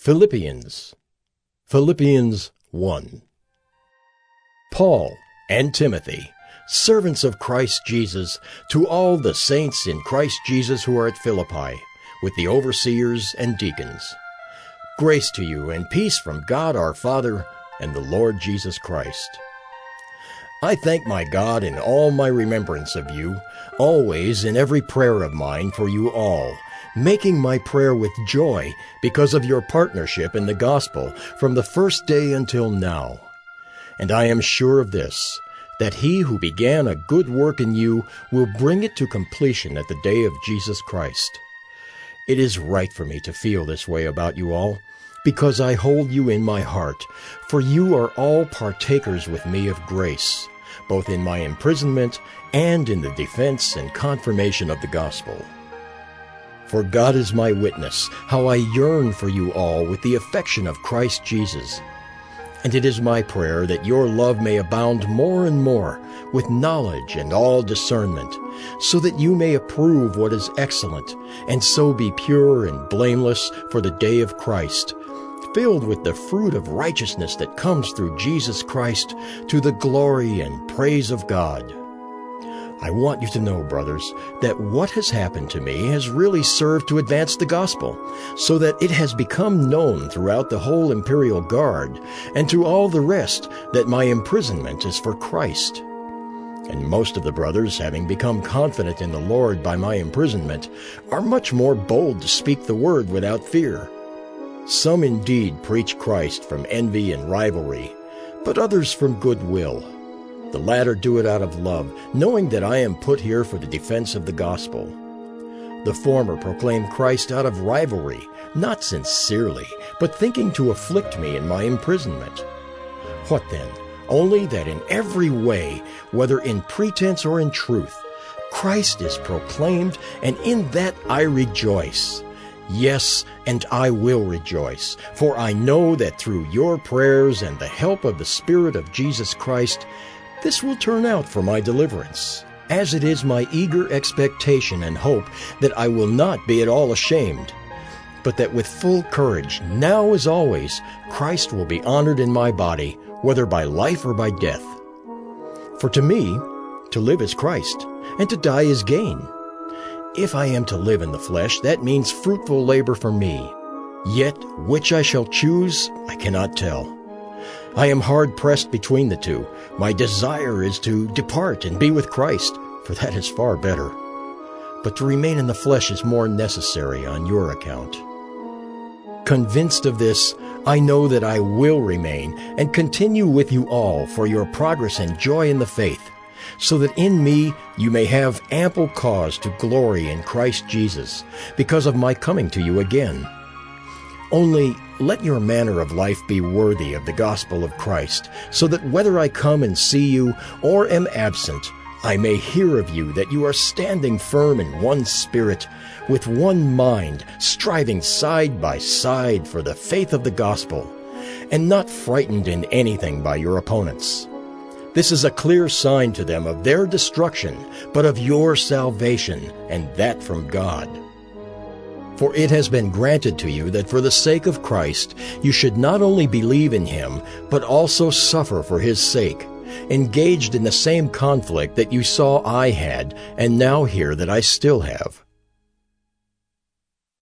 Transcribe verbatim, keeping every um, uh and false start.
Philippians Philippians one. Paul and Timothy, servants of Christ Jesus, to all the saints in Christ Jesus who are at Philippi, with the overseers and deacons. Grace to you and peace from God our Father and the Lord Jesus Christ. I thank my God in all my remembrance of you, always in every prayer of mine for you all, making my prayer with joy because of your partnership in the gospel from the first day until now. And I am sure of this, that he who began a good work in you will bring it to completion at the day of Jesus Christ. It is right for me to feel this way about you all, because I hold you in my heart, for you are all partakers with me of grace, both in my imprisonment and in the defense and confirmation of the gospel. For God is my witness, how I yearn for you all with the affection of Christ Jesus. And it is my prayer that your love may abound more and more with knowledge and all discernment, so that you may approve what is excellent, and so be pure and blameless for the day of Christ, filled with the fruit of righteousness that comes through Jesus Christ, to the glory and praise of God. I want you to know, brothers, that what has happened to me has really served to advance the gospel, so that it has become known throughout the whole imperial guard, and to all the rest, that my imprisonment is for Christ. And most of the brothers, having become confident in the Lord by my imprisonment, are much more bold to speak the word without fear. Some indeed preach Christ from envy and rivalry, but others from goodwill. The latter do it out of love, knowing that I am put here for the defense of the gospel. The former proclaim Christ out of rivalry, not sincerely, but thinking to afflict me in my imprisonment. What then? Only that in every way, whether in pretense or in truth, Christ is proclaimed, and in that I rejoice. Yes, and I will rejoice, for I know that through your prayers and the help of the Spirit of Jesus Christ, this will turn out for my deliverance, as it is my eager expectation and hope that I will not be at all ashamed, but that with full courage, now as always, Christ will be honored in my body, whether by life or by death. For to me, to live is Christ, and to die is gain. If I am to live in the flesh, that means fruitful labor for me. Yet which I shall choose, I cannot tell. I am hard-pressed between the two. My desire is to depart and be with Christ, for that is far better. But to remain in the flesh is more necessary on your account. Convinced of this, I know that I will remain and continue with you all for your progress and joy in the faith, so that in me you may have ample cause to glory in Christ Jesus, because of my coming to you again. Only let your manner of life be worthy of the gospel of Christ, so that whether I come and see you or am absent, I may hear of you that you are standing firm in one spirit, with one mind, striving side by side for the faith of the gospel, and not frightened in anything by your opponents. This is a clear sign to them of their destruction, but of your salvation, and that from God. For it has been granted to you that for the sake of Christ you should not only believe in him, but also suffer for his sake, engaged in the same conflict that you saw I had, and now hear that I still have.